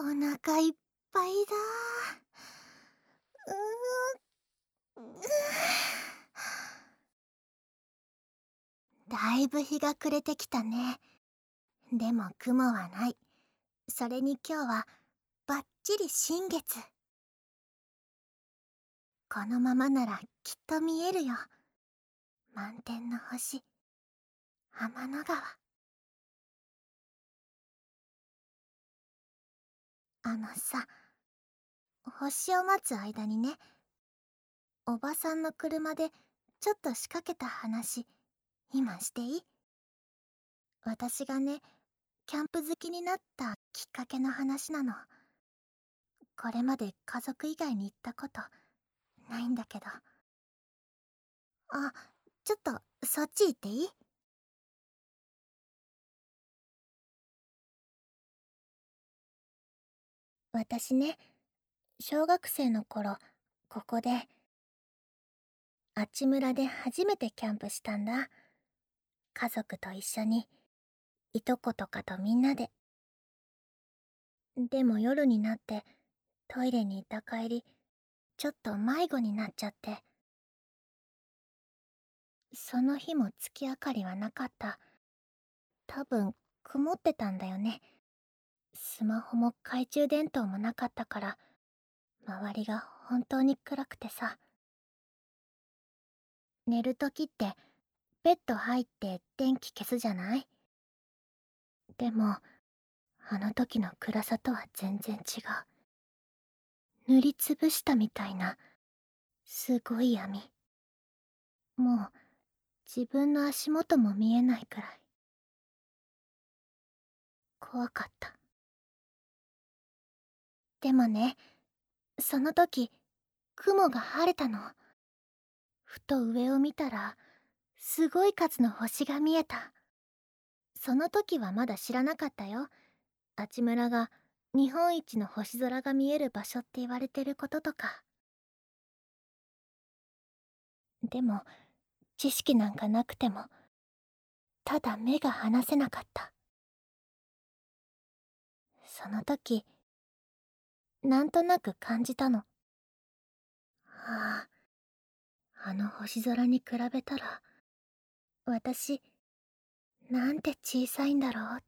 お腹いっぱいだ。うーだいぶ日が暮れてきたね。でも雲はない。それに今日はバッチリ新月。このままならきっと見えるよ。満天の星、天の川。あのさ、星を待つ間にね、おばさんの車でちょっと仕掛けた話、今していい？私がね、キャンプ好きになったきっかけの話なの。これまで家族以外に行ったことないんだけど。あ、ちょっとそっち行っていい？私ね、小学生の頃、ここで、あちむらで初めてキャンプしたんだ。家族と一緒に、いとことかとみんなで。でも夜になって、トイレに行った帰り、ちょっと迷子になっちゃって。その日も月明かりはなかった。多分、曇ってたんだよね。スマホも懐中電灯もなかったから、周りが本当に暗くてさ。寝るときって、ベッド入って電気消すじゃない？でも、あの時の暗さとは全然違う。塗りつぶしたみたいな、すごい闇。もう、自分の足元も見えないくらい。怖かった。でもね、その時、雲が晴れたの。ふと上を見たら、すごい数の星が見えた。その時はまだ知らなかったよ。あちむらが日本一の星空が見える場所って言われてることとか。でも、知識なんかなくても、ただ目が離せなかった。その時、なんとなく感じたの。ああ、あの星空に比べたら、私、なんて小さいんだろうって。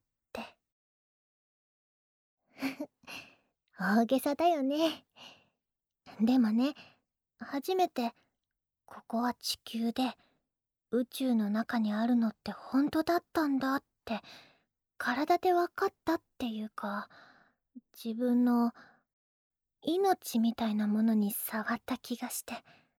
大げさだよね。でもね、初めて、ここは地球で、宇宙の中にあるのって本当だったんだって、体で分かったっていうか、自分の命みたいなものに触った気がして。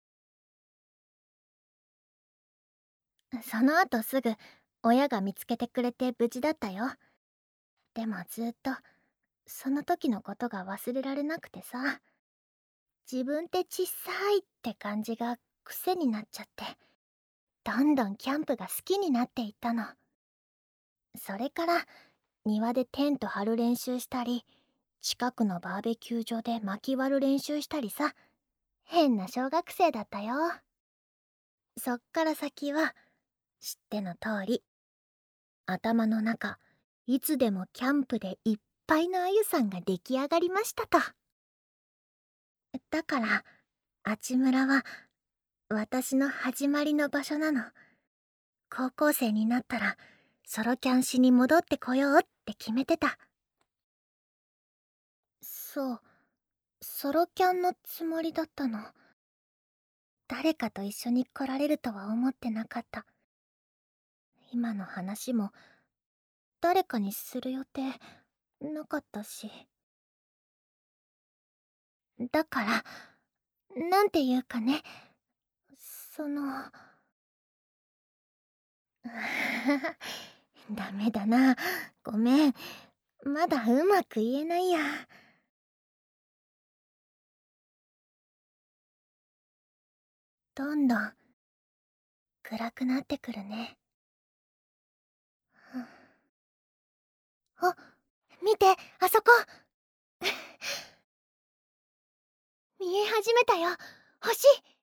その後すぐ親が見つけてくれて無事だったよ。でもずっとその時のことが忘れられなくてさ、自分って小さいって感じが癖になっちゃって、どんどんキャンプが好きになっていったの。それから庭でテント張る練習したり、近くのバーベキュー場で薪割る練習したりさ、変な小学生だったよ。そっから先は知っての通り、頭の中いつでもキャンプでいっぱいのあゆさんが出来上がりましたと。だからあちむらは私の始まりの場所なの。高校生になったらソロキャンしに戻ってこようって決めてた。そう、ソロキャンのつもりだったの。誰かと一緒に来られるとは思ってなかった。今の話も誰かにする予定なかったし。だから、なんていうかね、そのダメだな。ごめん。まだうまく言えないや。どんどん暗くなってくるね。あ、見て、あそこ見え始めたよ。星